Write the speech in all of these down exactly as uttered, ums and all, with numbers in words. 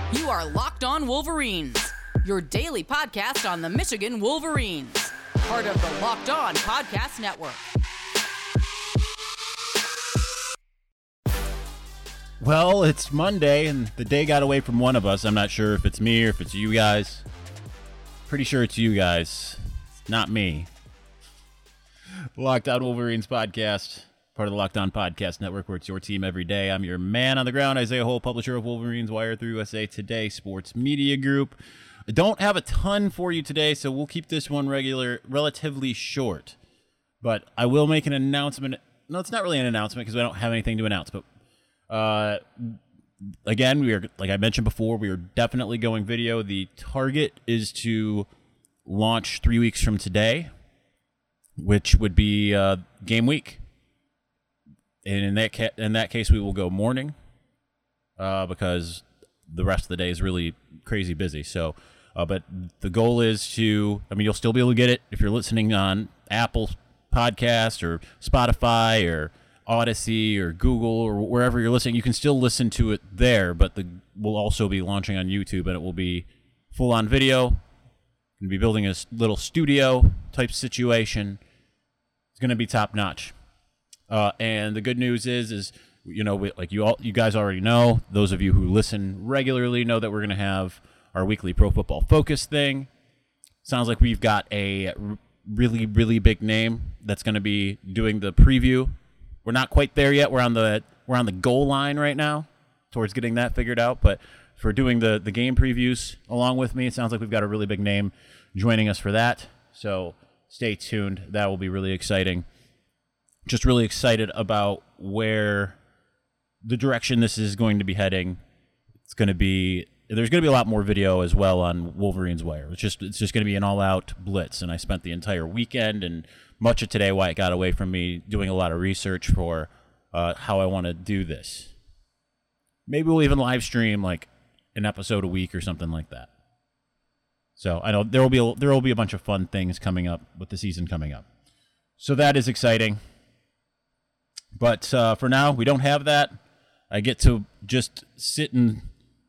You are Locked On Wolverines, your daily podcast on the Michigan Wolverines, part of the Locked On Podcast Network. Well, it's Monday, and the day got away from one of us. I'm not sure if it's me or if it's you guys. Pretty sure it's you guys. It's not me. Locked On Wolverines podcast, part of the Locked On Podcast Network, where it's your team every day. I'm your man on the ground, Isaiah Hole, publisher of Wolverines Wire through U S A Today Sports Media Group. I don't have a ton for you today, so we'll keep this one regular, relatively short. But I will make an announcement. No, it's not really an announcement because I don't have anything to announce. But uh, again, we are, like I mentioned before, we are definitely going video. The target is to launch three weeks from today, which would be uh, game week. And in that ca- in that case, we will go morning uh, because the rest of the day is really crazy busy. So, uh, but the goal is to, I mean, you'll still be able to get it if you're listening on Apple Podcast or Spotify or Odyssey or Google or wherever you're listening. You can still listen to it there, but the we'll also be launching on YouTube, and it will be full-on video. Going to be building a little studio type situation. It's going to be top-notch. Uh, and the good news is, is you know, we, like you all, you guys already know. Those of you who listen regularly know that we're going to have our weekly Pro Football Focus thing. Sounds like we've got a r- really, really big name that's going to be doing the preview. We're not quite there yet. We're on the we're on the goal line right now towards getting that figured out. But for doing the the game previews along with me, it sounds like we've got a really big name joining us for that. So stay tuned. That will be really exciting. Just really excited about where the direction this is going to be heading. It's going to be there's going to be a lot more video as well on Wolverines Wire. It's just it's just going to be an all-out blitz, and I spent the entire weekend and much of today, why it got away from me, doing a lot of research for uh, how I want to do this. Maybe we'll even live stream like an episode a week or something like that. So I know there will be a, there will be a bunch of fun things coming up with the season coming up. So that is exciting. But uh, for now, we don't have that. I get to just sit in,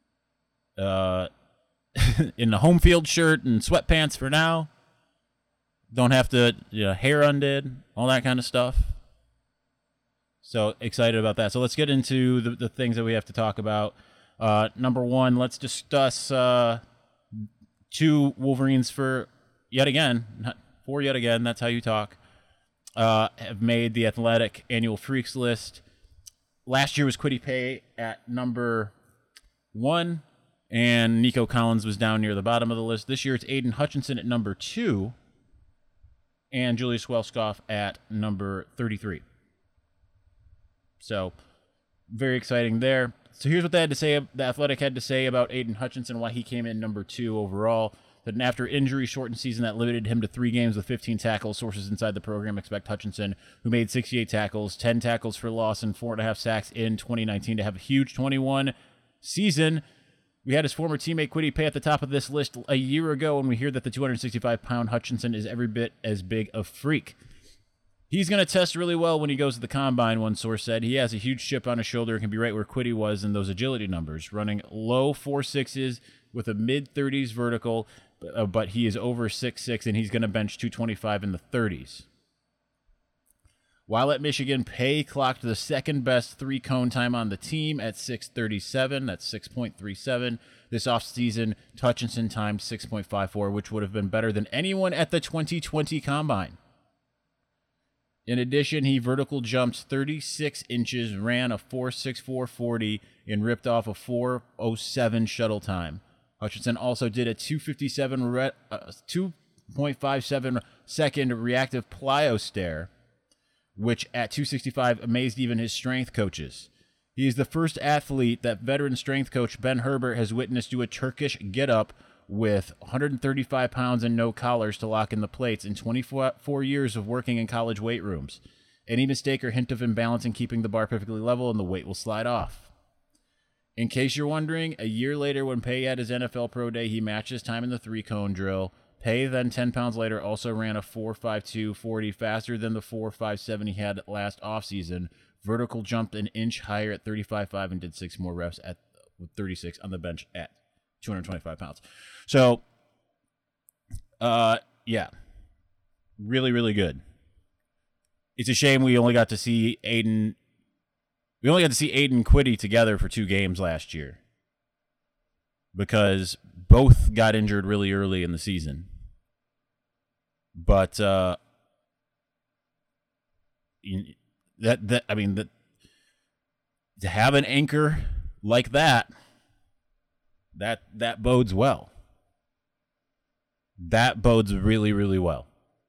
uh, in a home field shirt and sweatpants for now. Don't have to, you know, hair undid, all that kind of stuff. So excited about that. So let's get into the, the things that we have to talk about. Uh, number one, let's discuss uh, two Wolverines for yet again, not for yet again, that's how you talk. Uh, have made the Athletic Annual Freaks list. Last year was Kwity Paye at number one, and Nico Collins was down near the bottom of the list. This year it's Aiden Hutchinson at number two, and Julius Wellscoff at number thirty-three. So, very exciting there. So here's what they had to say. The Athletic had to say about Aiden Hutchinson, why he came in number two overall. That an after injury-shortened season that limited him to three games with fifteen tackles, sources inside the program expect Hutchinson, who made sixty-eight tackles, ten tackles for loss, and four and a half sacks in twenty nineteen, to have a huge twenty-one season. We had his former teammate Kwity Paye at the top of this list a year ago, and we hear that the two hundred sixty-five pound Hutchinson is every bit as big a freak. He's going to test really well when he goes to the combine, one source said. He has a huge chip on his shoulder and can be right where Kwity was in those agility numbers, running low four sixes with a mid-thirties vertical, uh, but he is over six six, and he's going to bench two twenty-five in the thirties. While at Michigan, Paye clocked the second-best three-cone time on the team at six thirty-seven. That's six point three seven. This offseason, Hutchinson timed six point five four, which would have been better than anyone at the twenty twenty Combine. In addition, he vertical jumped thirty-six inches, ran a four sixty-four forty, and ripped off a four oh seven shuttle time. Hutchinson also did a two fifty-seven re- uh, two point five seven second reactive plyo stare, which at two sixty-five amazed even his strength coaches. He is the first athlete that veteran strength coach Ben Herbert has witnessed do a Turkish get-up with one hundred thirty-five pounds and no collars to lock in the plates in twenty-four years of working in college weight rooms. Any mistake or hint of imbalance in keeping the bar perfectly level and the weight will slide off. In case you're wondering, a year later when Paye had his N F L Pro Day, he matched his time in the three-cone drill. Paye then ten pounds later also ran a four fifty-two forty faster than the four fifty-seven he had last offseason. Vertical jumped an inch higher at thirty-five point five and did six more reps at thirty-six on the bench at two hundred twenty-five pounds. So, uh, yeah, really, really good. It's a shame we only got to see Aiden. We only got to see Aiden and Kwity together for two games last year because both got injured really early in the season. But uh, that that I mean that to have an anchor like that, that that bodes well. That bodes really, really well.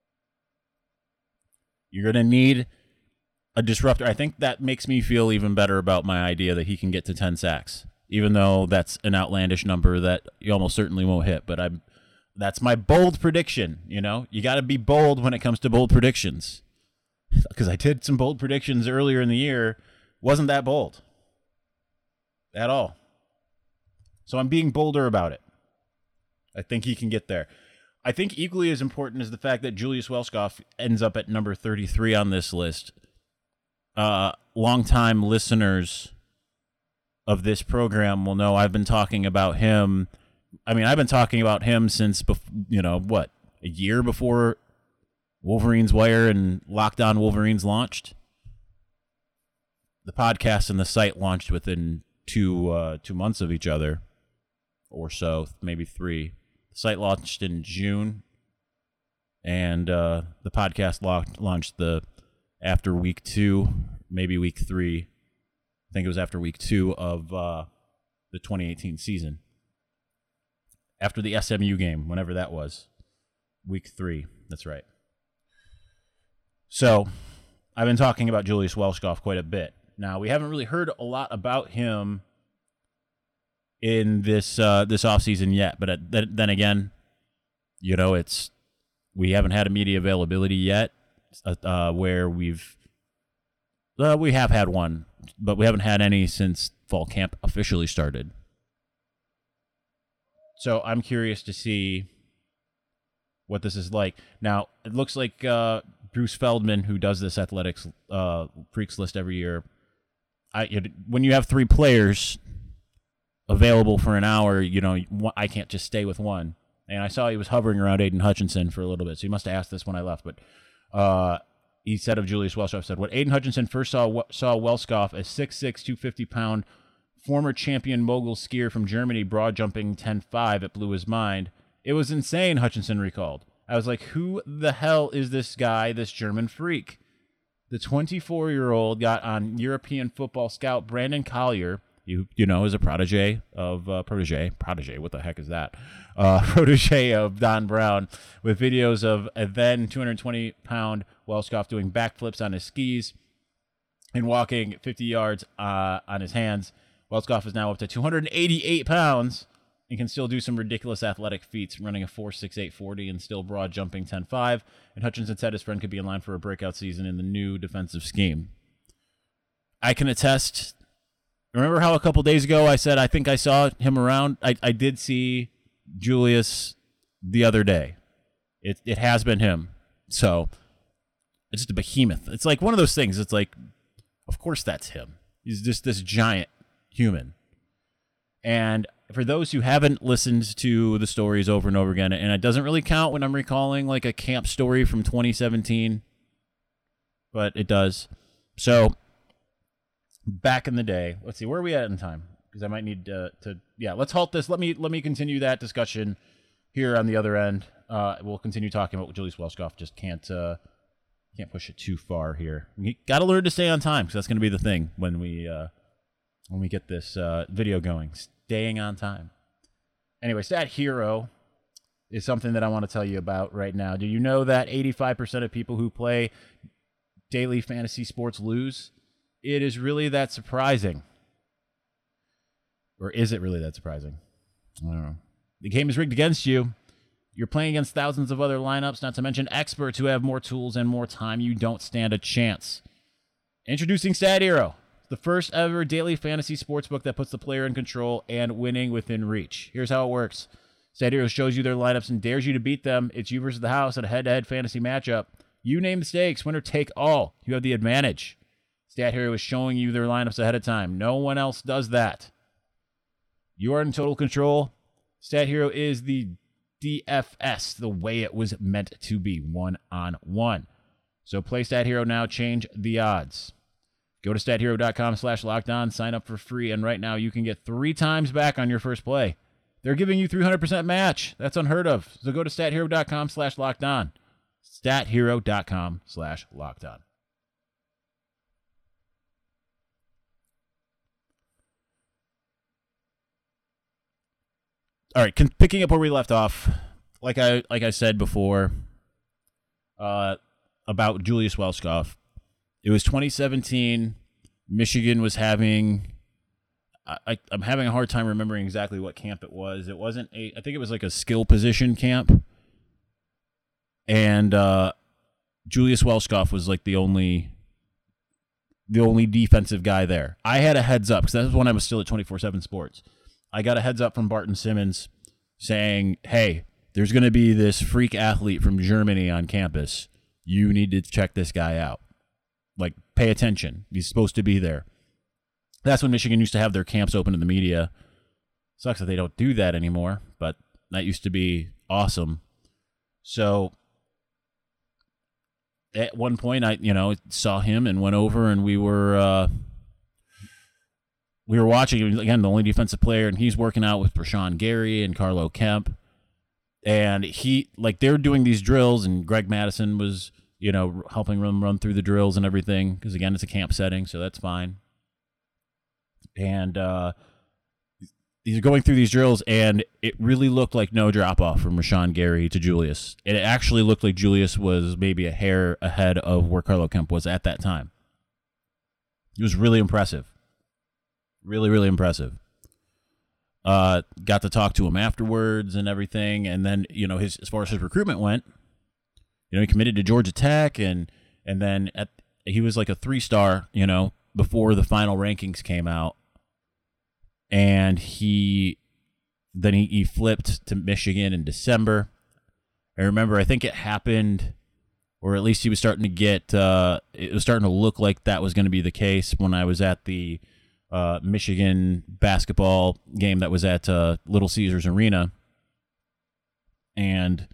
You're going to need a disruptor. I think that makes me feel even better about my idea that he can get to ten sacks, even though that's an outlandish number that you almost certainly won't hit. But I'm, that's my bold prediction. You know, you got to be bold when it comes to bold predictions, because I did some bold predictions earlier in the year. Wasn't that bold at all. So I'm being bolder about it. I think he can get there. I think equally as important is the fact that Julius Welskoff ends up at number thirty-three on this list. Uh, longtime listeners of this program will know I've been talking about him. I mean, I've been talking about him since, bef- you know, what, a year before Wolverines Wire and Locked On Wolverines launched? The podcast and the site launched within two uh, two months of each other or so, maybe three. The site launched in June, and uh, the podcast launched, launched the after week two, maybe week three. I think it was after week two of uh, the twenty eighteen season. After the S M U game, whenever that was. Week three, that's right. So, I've been talking about Julius Welskoff quite a bit. Now, we haven't really heard a lot about him in this uh, this offseason yet, but at, th- then again, you know, it's we haven't had a media availability yet uh, uh, where we've uh, we have had one, but we haven't had any since fall camp officially started. So I'm curious to see what this is like. Now, it looks like uh, Bruce Feldman, who does this athletics uh, freaks list every year, I it, when you have three players available for an hour, you know, I can't just stay with one. And I saw he was hovering around Aiden Hutchinson for a little bit, so he must have asked this when I left. But uh, he said of Julius Welskoff, said, what Aiden Hutchinson first saw saw Welskoff, a six six, two hundred fifty pound former champion mogul skier from Germany, broad jumping ten five, it blew his mind. It was insane, Hutchinson recalled. I was like, who the hell is this guy, this German freak? The twenty-four-year-old got on European football scout Brandon Collier, You you know, is a protege of uh, protege protege. What the heck is that? Uh, protege of Don Brown, with videos of a then two hundred twenty pound Welskoff doing backflips on his skis and walking fifty yards uh, on his hands. Welskoff is now up to two hundred eighty-eight pounds and can still do some ridiculous athletic feats, running a four six eight forty and still broad jumping ten five. And Hutchinson said his friend could be in line for a breakout season in the new defensive scheme. I can attest. Remember how a couple days ago I said I think I saw him around? I, I did see Julius the other day. It it has been him. So it's just a behemoth. It's like one of those things. It's like, of course that's him. He's just this giant human. And for those who haven't listened to the stories over and over again, and it doesn't really count when I'm recalling like a camp story from twenty seventeen, but it does. So back in the day, let's see, where are we at in time? Because I might need to, to, yeah, let's halt this. Let me let me continue that discussion here on the other end. Uh, we'll continue talking about Julius Welskoff. Just can't uh, can't push it too far here. We got to learn to stay on time, because that's going to be the thing when we uh, when we get this uh, video going. Staying on time. Anyway, Stat Hero is something that I want to tell you about right now. Do you know that eighty-five percent of people who play daily fantasy sports lose? It is really that surprising. Or is it really that surprising? I don't know. The game is rigged against you. You're playing against thousands of other lineups, not to mention experts who have more tools and more time. You don't stand a chance. Introducing Stat Hero, the first ever daily fantasy sportsbook that puts the player in control and winning within reach. Here's how it works. Stat Hero shows you their lineups and dares you to beat them. It's you versus the house at a head-to-head fantasy matchup. You name the stakes. Winner take all. You have the advantage. Stat Hero is showing you their lineups ahead of time. No one else does that. You are in total control. Stat Hero is the D F S, the way it was meant to be, one-on-one. So play Stat Hero now, change the odds. Go to stathero.com slash locked on, sign up for free, and right now you can get three times back on your first play. They're giving you three hundred percent match. That's unheard of. So go to stathero.com slash locked on. stathero.com slash locked on. All right, con- picking up where we left off, like I like I said before, uh, about Julius Welskov. It was twenty seventeen. Michigan was having. I, I, I'm having a hard time remembering exactly what camp it was. It wasn't a. I think it was like a skill position camp, and uh, Julius Welskov was like the only. The only defensive guy there. I had a heads up because that was when I was still at twenty-four seven Sports. I got a heads up from Barton Simmons saying, "Hey, there's going to be this freak athlete from Germany on campus. You need to check this guy out. Like, pay attention. He's supposed to be there." That's when Michigan used to have their camps open to the media. Sucks that they don't do that anymore, but that used to be awesome. So at one point, I you know saw him and went over, and we were uh, we were watching him again, the only defensive player, and he's working out with Rashawn Gary and Carlo Kemp, and he like they were doing these drills, and Greg Madison was. You know, helping them run through the drills and everything, because, again, it's a camp setting, so that's fine. And uh, he's going through these drills, and it really looked like no drop-off from Rashawn Gary to Julius. It actually looked like Julius was maybe a hair ahead of where Carlo Kemp was at that time. It was really impressive. Really, really impressive. Uh, got to talk to him afterwards and everything, and then, you know, his as far as his recruitment went, you know, he committed to Georgia Tech, and and then at, he was like a three-star, you know, before the final rankings came out. And he then he, he flipped to Michigan in December. I remember, I think it happened, or at least he was starting to get, uh, it was starting to look like that was going to be the case when I was at the uh, Michigan basketball game that was at uh, Little Caesars Arena. And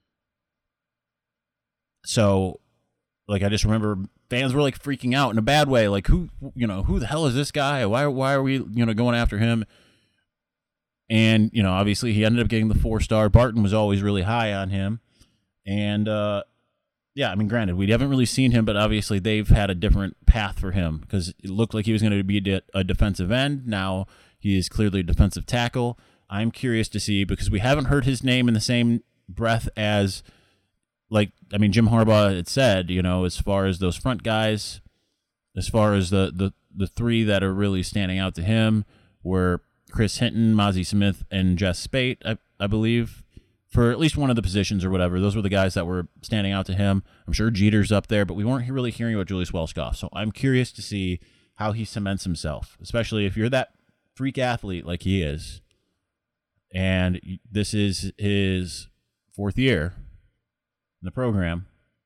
so, like, I just remember fans were, like, freaking out in a bad way. Like, who, you know, who the hell is this guy? Why, why are we, you know, going after him? And, you know, obviously he ended up getting the four-star. Barton was always really high on him. And, uh, yeah, I mean, granted, we haven't really seen him, but obviously they've had a different path for him because it looked like he was going to be a, de- a defensive end. Now he is clearly a defensive tackle. I'm curious to see, because we haven't heard his name in the same breath as... Like, I mean, Jim Harbaugh had said, you know, as far as those front guys, as far as the, the, the three that are really standing out to him were Chris Hinton, Mozzie Smith, and Jess Spate, I, I believe, for at least one of the positions or whatever. Those were the guys that were standing out to him. I'm sure Jeter's up there, but we weren't really hearing about Julius Welskov. So I'm curious to see how he cements himself, especially if you're that freak athlete like he is, and this is his fourth year in the program.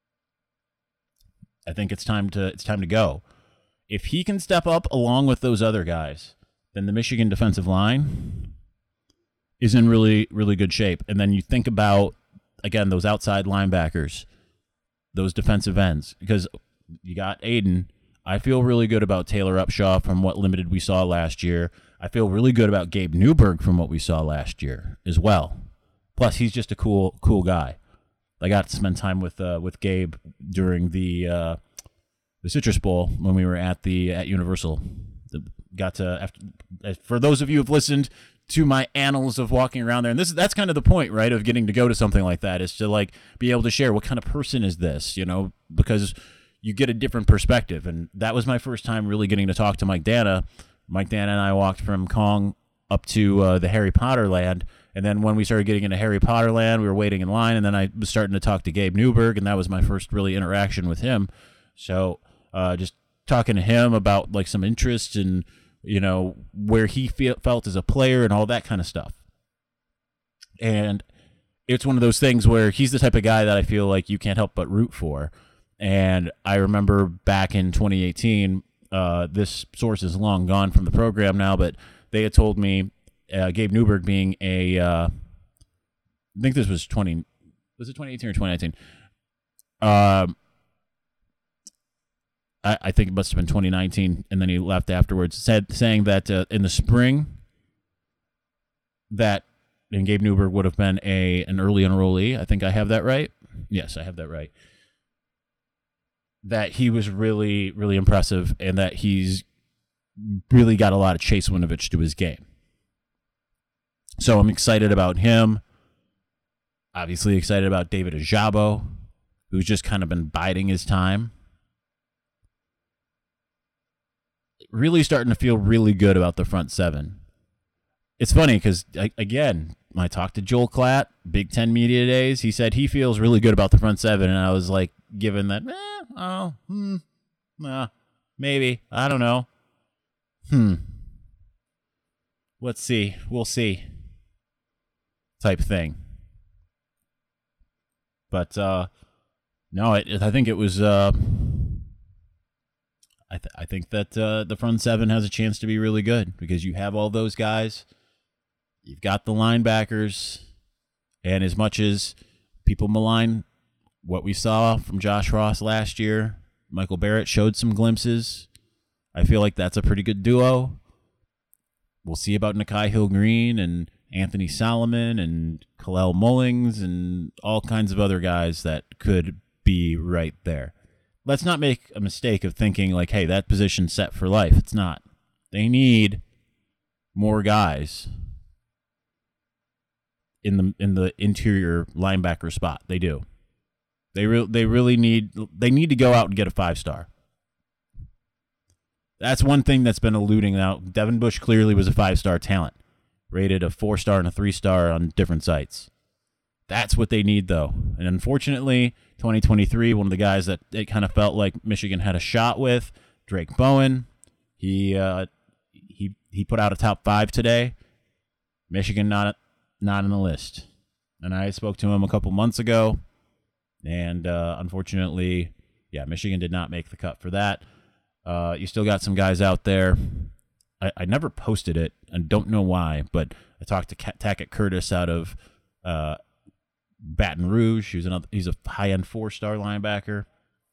I think it's time to it's time to go. If he can step up along with those other guys, then the Michigan defensive line is in really, really good shape. And then you think about, again, those outside linebackers, those defensive ends, because you got Aiden. I feel really good about Taylor Upshaw from what limited we saw last year. I feel really good about Gabe Newberg from what we saw last year as well. Plus, he's just a cool, cool guy. I got to spend time with uh, with Gabe during the uh, the Citrus Bowl when we were at the at Universal. Got to after, for those of you who've listened to my annals of walking around there, and this that's kind of the point, right, of getting to go to something like that, is to like be able to share what kind of person is this, you know, because you get a different perspective, and that was my first time really getting to talk to Mike Dana. Mike Dana and I walked from Kong up to uh, the Harry Potter land. And then when we started getting into Harry Potter land, we were waiting in line, and then I was starting to talk to Gabe Newberg, and that was my first really interaction with him. So uh, just talking to him about like some interest and, you know, where he feel, felt as a player and all that kind of stuff. And it's one of those things where he's the type of guy that I feel like you can't help but root for. And I remember back in twenty eighteen, uh, this source is long gone from the program now, but they had told me uh, Gabe Newberg being a, uh, I think this was twenty, was it twenty eighteen or twenty nineteen? Um, I, I think it must have been twenty nineteen, and then he left afterwards. Said saying that uh, in the spring, that and Gabe Newberg would have been a an early enrollee. I think I have that right. Yes, I have that right. That he was really, really impressive, and that he's really got a lot of Chase Winovich to his game. So I'm excited about him. Obviously excited about David Ojabo, who's just kind of been biding his time. Really starting to feel really good about the front seven. It's funny because, again, when I talked to Joel Klatt, Big Ten Media Days, he said he feels really good about the front seven, and I was like, given that, eh, oh, hmm, nah, maybe, I don't know. Hmm. Let's see. We'll see. Type thing. But, uh, no, it, I think it was, uh, I, th- I think that uh, the front seven has a chance to be really good because you have all those guys. You've got the linebackers. And as much as people malign what we saw from Josh Ross last year, Michael Barrett showed some glimpses. I feel like that's a pretty good duo. We'll see about Nakai Hill-Green and Anthony Solomon and Kalel Mullings and all kinds of other guys that could be right there. Let's not make a mistake of thinking like, hey, that position's set for life. It's not. They need more guys in the in the interior linebacker spot. They do. They re- they really need they need to go out and get a five-star. That's one thing that's been eluding out. Devin Bush clearly was a five-star talent, rated a four-star and a three-star on different sites. That's what they need, though. And unfortunately, twenty twenty-three, one of the guys that it kind of felt like Michigan had a shot with, Drake Bowen, he uh, he he put out a top five today. Michigan not not in the list. And I spoke to him a couple months ago, and uh, unfortunately, yeah, Michigan did not make the cut for that. Uh, you still got some guys out there. I, I never posted it, and don't know why, but I talked to Tackett Curtis out of uh, Baton Rouge. He was another, he's a high-end four-star linebacker.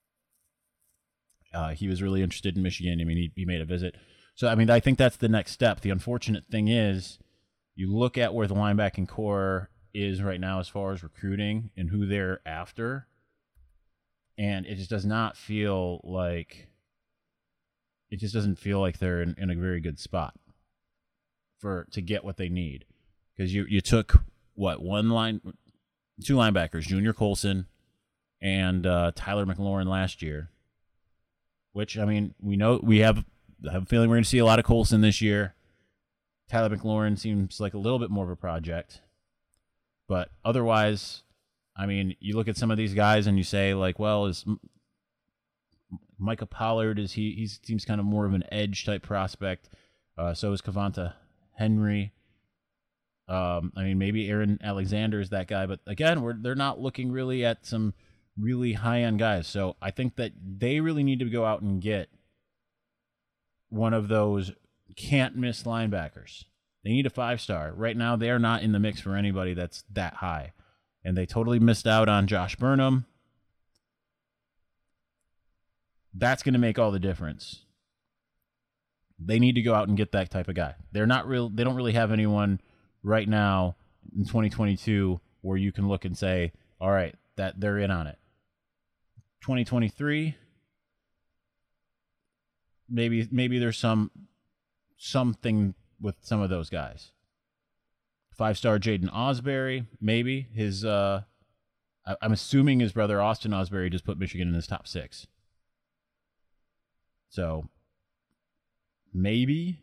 Uh, he was really interested in Michigan. I mean, he, he made a visit. So, I mean, I think that's the next step. The unfortunate thing is you look at where the linebacking core is right now as far as recruiting and who they're after, and it just does not feel like it just doesn't feel like they're in, in a very good spot for to get what they need. Because you, you took, what, one line, two linebackers, Junior Colson and uh, Tyler McLaurin last year, which, I mean, we know we have, I have a feeling we're going to see a lot of Colson this year. Tyler McLaurin seems like a little bit more of a project. But otherwise, I mean, you look at some of these guys and you say, like, well, is Micah Pollard, is he he seems kind of more of an edge type prospect. Uh, so is Kavonta Henry. Um, I mean, maybe Aaron Alexander is that guy, but again, we're they're not looking really at some really high end guys. So I think that they really need to go out and get one of those can't miss linebackers. They need a five star. Right now, they are not in the mix for anybody that's that high, and they totally missed out on Josh Burnham. That's going to make all the difference. They need to go out and get that type of guy. They're not real. They don't really have anyone right now in twenty twenty-two where you can look and say, all right, that they're in on it. twenty twenty-three, maybe maybe there's some something with some of those guys. Five-star Jaden Osbury, maybe. His, uh, I, I'm assuming his brother Austin Osbury just put Michigan in his top six. So, maybe.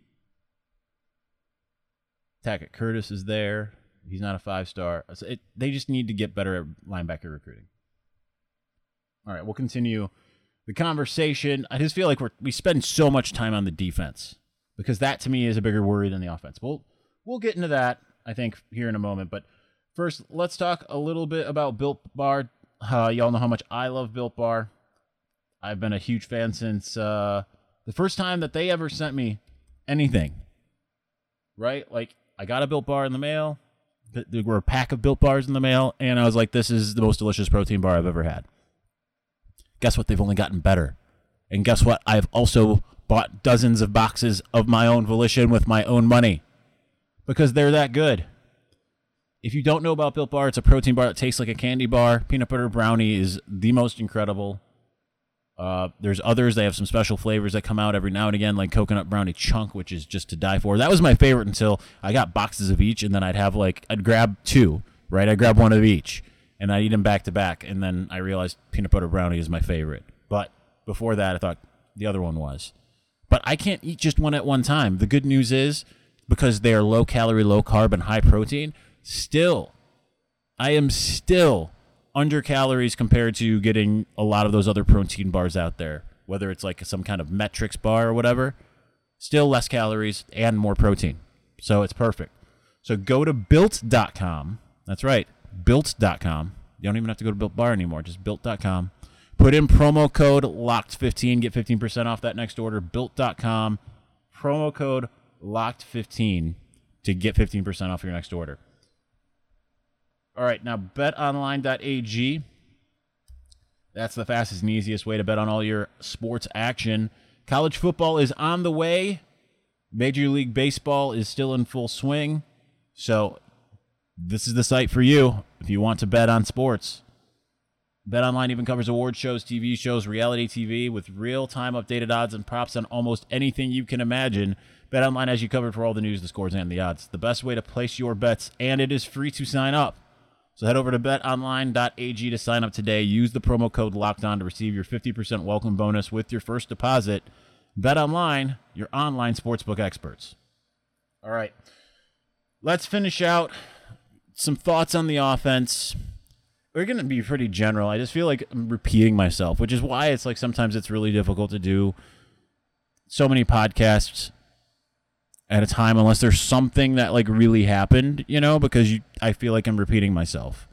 Tackett Curtis is there. He's not a five-star. It, they just need to get better at linebacker recruiting. All right, we'll continue the conversation. I just feel like we're, we spend so much time on the defense because that, to me, is a bigger worry than the offense. We'll, we'll get into that, I think, here in a moment. But first, let's talk a little bit about Built Bar. Uh, y'all know how much I love Built Bar. I've been a huge fan since uh, the first time that they ever sent me anything, right? Like, I got a Built Bar in the mail. There were a pack of Built Bars in the mail, and I was like, this is the most delicious protein bar I've ever had. Guess what? They've only gotten better. And guess what? I've also bought dozens of boxes of my own volition with my own money because they're that good. If you don't know about Built Bar, it's a protein bar that tastes like a candy bar. Peanut butter brownie is the most incredible. Uh, there's others. They have some special flavors that come out every now and again, like coconut brownie chunk, which is just to die for. That was my favorite until I got boxes of each, and then I'd have like, I'd grab two, right? I'd grab one of each, and I'd eat them back to back, and then I realized peanut butter brownie is my favorite. But before that, I thought the other one was. But I can't eat just one at one time. The good news is, because they are low calorie, low carb, and high protein, still, I am still under calories compared to getting a lot of those other protein bars out there, whether it's like some kind of Metrics bar or whatever. Still less calories and more protein. So it's perfect. So go to built dot com. That's right, built dot com. You don't even have to go to Built Bar anymore, just built dot com. Put in promo code locked fifteen, get fifteen percent off that next order, built dot com. Promo code locked fifteen to get fifteen percent off your next order. All right, now bet online dot a g. That's the fastest and easiest way to bet on all your sports action. College football is on the way. Major League Baseball is still in full swing. So this is the site for you if you want to bet on sports. BetOnline even covers award shows, T V shows, reality T V with real-time updated odds and props on almost anything you can imagine. BetOnline has you covered for all the news, the scores, and the odds. The best way to place your bets, and it is free to sign up. So head over to bet online dot a g to sign up today. Use the promo code LOCKEDON to receive your fifty percent welcome bonus with your first deposit. BetOnline, your online sportsbook experts. All right, let's finish out some thoughts on the offense. We're going to be pretty general. I just feel like I'm repeating myself, which is why it's like sometimes it's really difficult to do so many podcasts at a time unless there's something that like really happened, you know, because you, I feel like I'm repeating myself.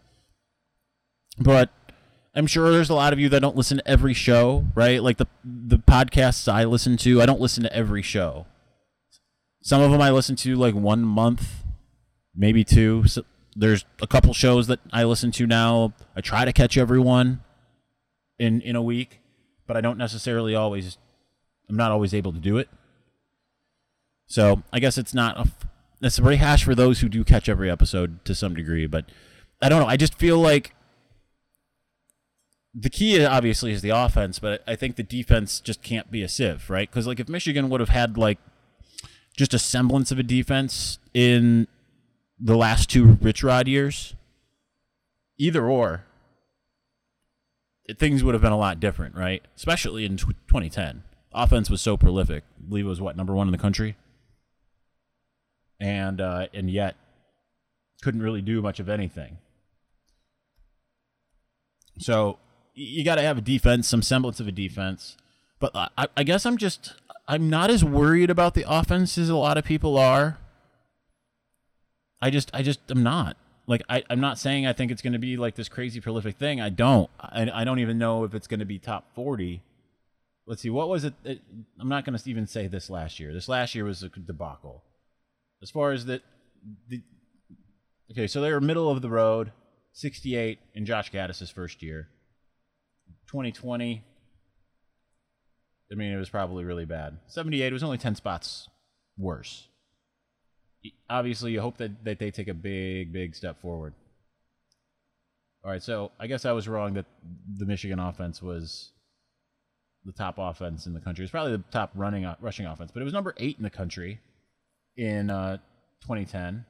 But I'm sure there's a lot of you that don't listen to every show, right? Like the the podcasts I listen to, I don't listen to every show. Some of them I listen to like one month, maybe two. So there's a couple shows that I listen to now. I try to catch everyone in in a week, but I don't necessarily always, I'm not always able to do it. So I guess it's not a, it's a rehash for those who do catch every episode to some degree, but I don't know. I just feel like the key obviously is the offense, but I think the defense just can't be a sieve, right? Because like if Michigan would have had like just a semblance of a defense in the last two Rich Rod years, either or, it, things would have been a lot different, right? Especially in twenty ten. Offense was so prolific. I believe it was, what, number one in the country? And uh, and yet couldn't really do much of anything. So you got to have a defense, some semblance of a defense. But I, I guess I'm just, I'm not as worried about the offense as a lot of people are. I just, I just, I'm not. Like, I, I'm not saying I think it's going to be like this crazy prolific thing. I don't. I, I don't even know if it's going to be top forty. Let's see, what was it? it I'm not going to even say this last year. This last year was a debacle. As far as the, the okay, so they were middle of the road, sixty-eight in Josh Gaddis' first year. twenty twenty, I mean, it was probably really bad. seventy-eight, it was only ten spots worse. Obviously, you hope that, that they take a big, big step forward. All right, so I guess I was wrong that the Michigan offense was the top offense in the country. It's probably the top running rushing offense, but it was number eight in the country in uh, twenty ten.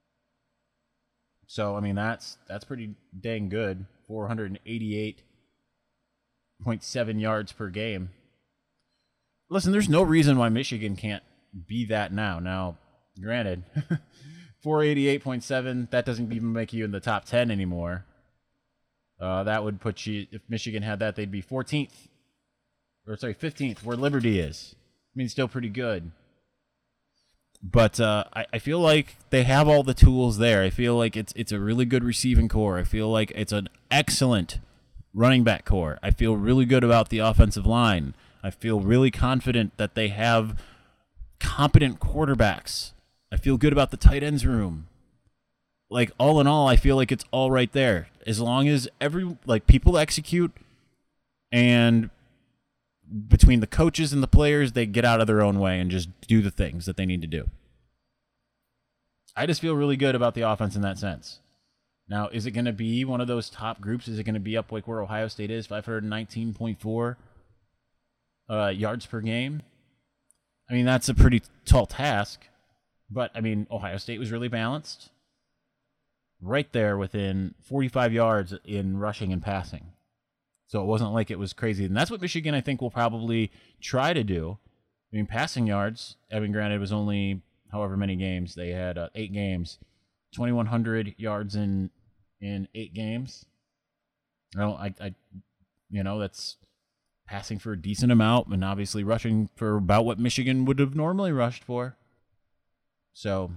So I mean that's that's pretty dang good. four hundred eighty-eight point seven yards per game. Listen, there's no reason why Michigan can't be that now. Now, granted, four eighty-eight point seven, that doesn't even make you in the top ten anymore. Uh, that would put you, if Michigan had that, they'd be fourteenth. Or sorry, fifteenth, where Liberty is. I mean, still pretty good. But uh, I, I feel like they have all the tools there. I feel like it's it's a really good receiving core. I feel like it's an excellent running back core. I feel really good about the offensive line. I feel really confident that they have competent quarterbacks I feel good about the tight ends room. Like, all in all, I feel like it's all right there. As long as every, like, people execute and between the coaches and the players, they get out of their own way and just do the things that they need to do. I just feel really good about the offense in that sense. Now, is it going to be one of those top groups? Is it going to be up like where Ohio State is, five nineteen point four uh, yards per game? I mean, that's a pretty tall task. But, I mean, Ohio State was really balanced. Right there within forty-five yards in rushing and passing. So it wasn't like it was crazy. And that's what Michigan, I think, will probably try to do. I mean, passing yards, I mean, granted, it was only however many games. They had uh, eight games. twenty-one hundred yards in in eight games. I don't, I, I, you know, that's passing for a decent amount and obviously rushing for about what Michigan would have normally rushed for. So,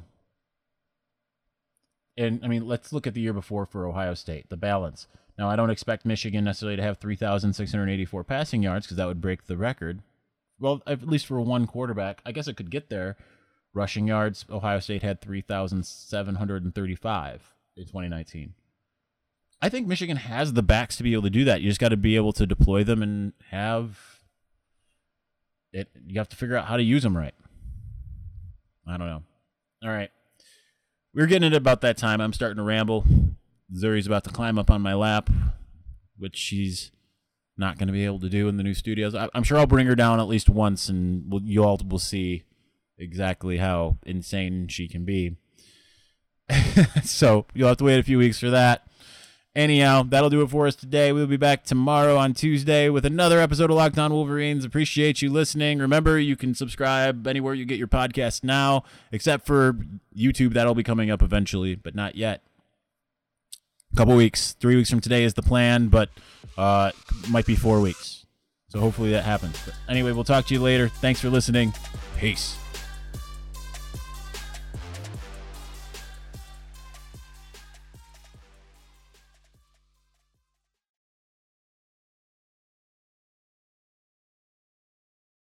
and I mean, let's look at the year before for Ohio State, the balance. Now, I don't expect Michigan necessarily to have three thousand six hundred eighty-four passing yards because that would break the record. Well, at least for one quarterback, I guess it could get there. Rushing yards, Ohio State had three thousand seven hundred thirty-five in twenty nineteen. I think Michigan has the backs to be able to do that. You just got to be able to deploy them and have it. You have to figure out how to use them right. I don't know. All right. We're getting at about that time. I'm starting to ramble. Zuri's about to climb up on my lap, which she's not going to be able to do in the new studios. I, I'm sure I'll bring her down at least once, and we'll, you all will see exactly how insane she can be. So you'll have to wait a few weeks for that. Anyhow, that'll do it for us today. We'll be back tomorrow on Tuesday with another episode of Locked On Wolverines. Appreciate you listening. Remember, you can subscribe anywhere you get your podcast now, except for YouTube. That'll be coming up eventually, but not yet. A couple weeks. Three weeks from today is the plan, but uh, might be four weeks. So hopefully that happens. But anyway, we'll talk to you later. Thanks for listening. Peace.